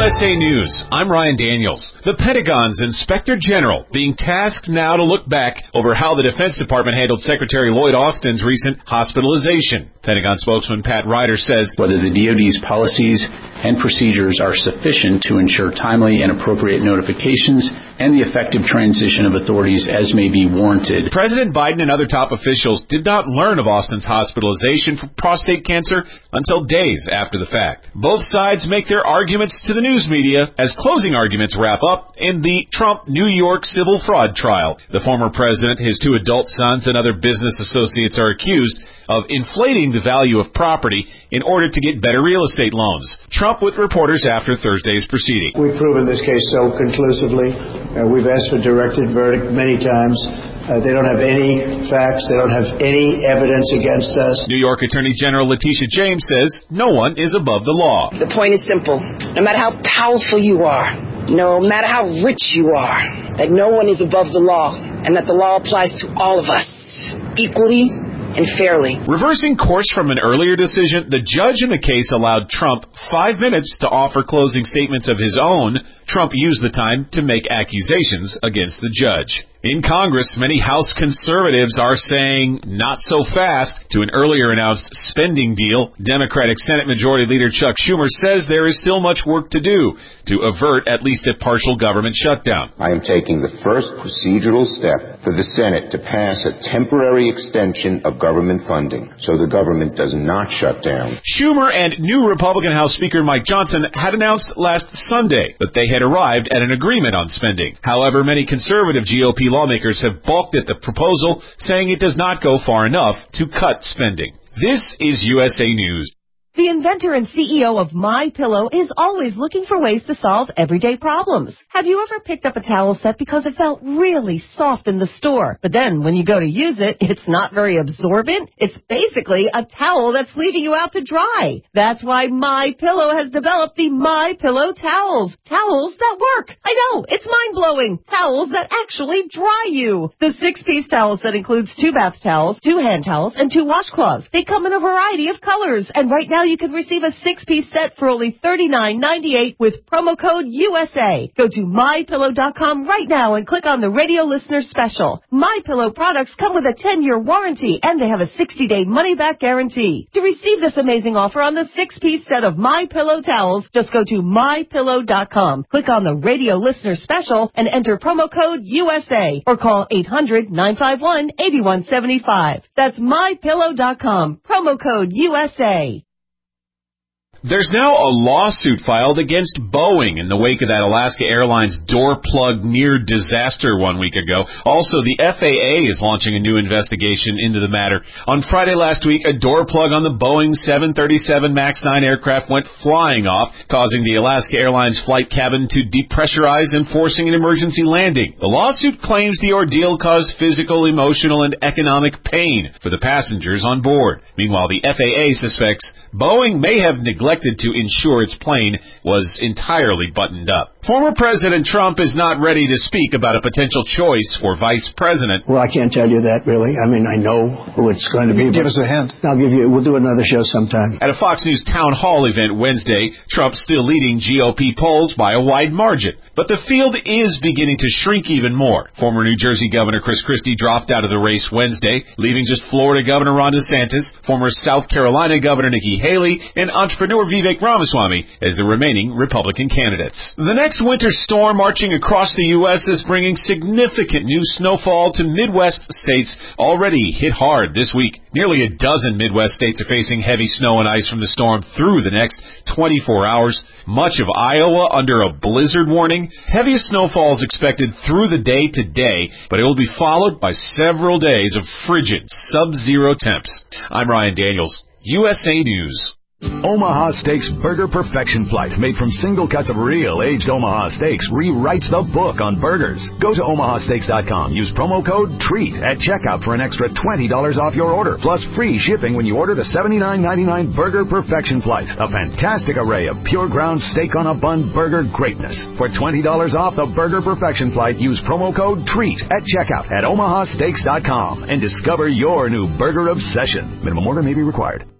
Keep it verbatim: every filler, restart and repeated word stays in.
S A News, I'm Ryan Daniels. The Pentagon's Inspector General being tasked now to look back over how the Defense Department handled Secretary Lloyd Austin's recent hospitalization. Pentagon spokesman Pat Ryder says whether the D O D's policies and procedures are sufficient to ensure timely and appropriate notifications and the effective transition of authorities as may be warranted. President Biden and other top officials did not learn of Austin's hospitalization for prostate cancer until days after the fact. Both sides make their arguments to the news media as closing arguments wrap up in the Trump New York civil fraud trial. The former president, his two adult sons, and other business associates are accused of inflating the value of property in order to get better real estate loans. Trump with reporters after Thursday's proceeding. We've proven this case so conclusively. Uh, we've asked for directed verdict many times. Uh, they don't have any facts. They don't have any evidence against us. New York Attorney General Letitia James says no one is above the law. The point is simple. No matter how powerful you are, no matter how rich you are, that no one is above the law and that the law applies to all of us equally and fairly. Reversing course from an earlier decision, the judge in the case allowed Trump five minutes to offer closing statements of his own. Trump used the time to make accusations against the judge. In Congress, many House conservatives are saying not so fast to an earlier announced spending deal. Democratic Senate Majority Leader Chuck Schumer says there is still much work to do to avert at least a partial government shutdown. I am taking the first procedural step for the Senate to pass a temporary extension of government funding so the government does not shut down. Schumer and new Republican House Speaker Mike Johnson had announced last Sunday that they had arrived at an agreement on spending. However, many conservative G O P lawmakers have balked at the proposal, saying it does not go far enough to cut spending. This is U S A News. The inventor and C E O of MyPillow is always looking for ways to solve everyday problems. Have you ever picked up a towel set because it felt really soft in the store, but then when you go to use it, it's not very absorbent? It's basically a towel that's leaving you out to dry. That's why MyPillow has developed the MyPillow towels. Towels that work. I know, it's mind-blowing. Towels that actually dry you. The six-piece towel set includes two bath towels, two hand towels, and two washcloths. They come in a variety of colors, and right now you can receive a six-piece set for only thirty-nine ninety-eight with promo code U S A. Go to my pillow dot com right now and click on the radio listener special. MyPillow products come with a ten-year warranty, and they have a sixty-day money-back guarantee. To receive this amazing offer on the six-piece set of MyPillow towels, just go to my pillow dot com, click on the radio listener special, and enter promo code U S A, or call eight hundred nine five one eight one seven five. That's my pillow dot com, promo code U S A. There's now a lawsuit filed against Boeing in the wake of that Alaska Airlines door plug near disaster one week ago. Also, the F A A is launching a new investigation into the matter. On Friday last week, a door plug on the Boeing seven thirty-seven MAX nine aircraft went flying off, causing the Alaska Airlines flight cabin to depressurize and forcing an emergency landing. The lawsuit claims the ordeal caused physical, emotional, and economic pain for the passengers on board. Meanwhile, the F A A suspects Boeing may have neglected to ensure its plane was entirely buttoned up. Former President Trump is not ready to speak about a potential choice for vice president. Well, I can't tell you that, really. I mean, I know who it's going to be. Give us a hint. I'll give you, we'll do another show sometime. At a Fox News town hall event Wednesday, Trump still leading G O P polls by a wide margin. But the field is beginning to shrink even more. Former New Jersey Governor Chris Christie dropped out of the race Wednesday, leaving just Florida Governor Ron DeSantis, former South Carolina Governor Nikki Haley, and entrepreneur Vivek Ramaswamy as the remaining Republican candidates. The next winter storm marching across the U S is bringing significant new snowfall to Midwest states already hit hard this week. Nearly a dozen Midwest states are facing heavy snow and ice from the storm through the next twenty-four hours. Much of Iowa under a blizzard warning. Heaviest snowfall is expected through the day today, but it will be followed by several days of frigid sub-zero temps. I'm Ryan Daniels, U S A News. Omaha Steaks Burger Perfection Flight, made from single cuts of real aged Omaha steaks, rewrites the book on burgers. Go to omaha steaks dot com. Use promo code TREAT at checkout for an extra twenty dollars off your order, plus free shipping when you order the seventy-nine ninety-nine Burger Perfection Flight. A fantastic array of pure ground steak on a bun burger greatness. For twenty dollars off the Burger Perfection Flight, use promo code TREAT at checkout at omaha steaks dot com and discover your new burger obsession. Minimum order may be required.